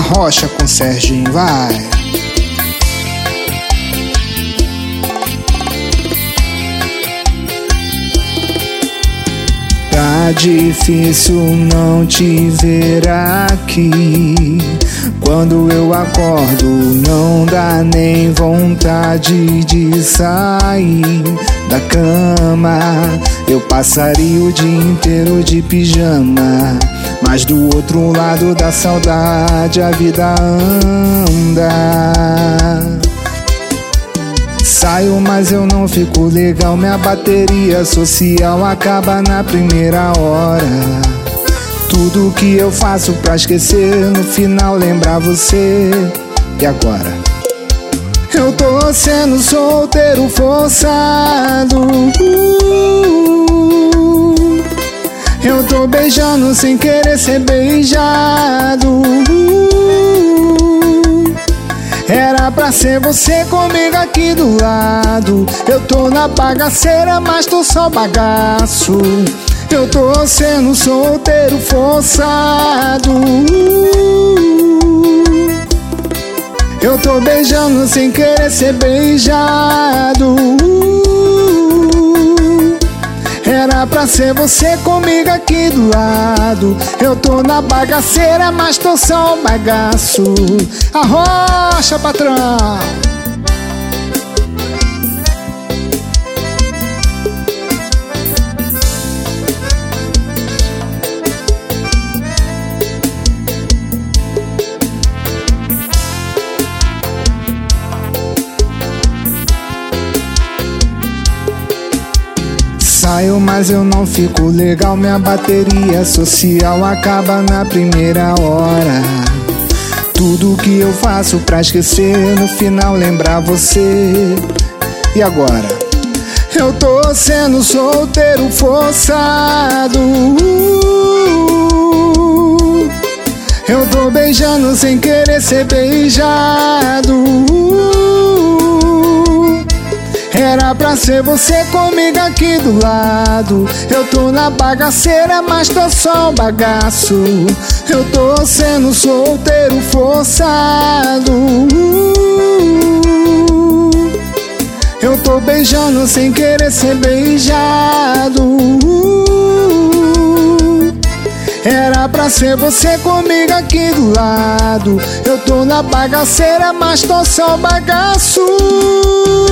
Arrocha com Serginho, vai. Tá difícil não te ver aqui. Quando eu acordo não dá nem vontade de sair da cama. Eu passaria o dia inteiro de pijama, mas do outro lado da saudade a vida anda. Saio, mas eu não fico legal. Minha bateria social acaba na primeira hora. Tudo que eu faço pra esquecer, no final lembrar você. E agora? Eu tô sendo solteiro forçado. Eu tô beijando sem querer ser beijado. Era pra ser você comigo aqui do lado. Eu tô na bagaceira, mas tô só bagaço. Eu tô sendo solteiro forçado. Eu tô beijando sem querer ser beijado. Era pra ser você comigo aqui do lado. Eu tô na bagaceira, mas tô só um bagaço. Arrocha, patrão! Saio, mas eu não fico legal. Minha bateria social acaba na primeira hora. Tudo que eu faço pra esquecer, no final lembrar você. E agora? Eu tô sendo solteiro forçado. Eu tô beijando sem querer ser beijado. Era pra ser você comigo aqui do lado. Eu tô na bagaceira, mas tô só um bagaço. Eu tô sendo solteiro forçado. Eu tô beijando sem querer ser beijado. Era pra ser você comigo aqui do lado. Eu tô na bagaceira, mas tô só um bagaço.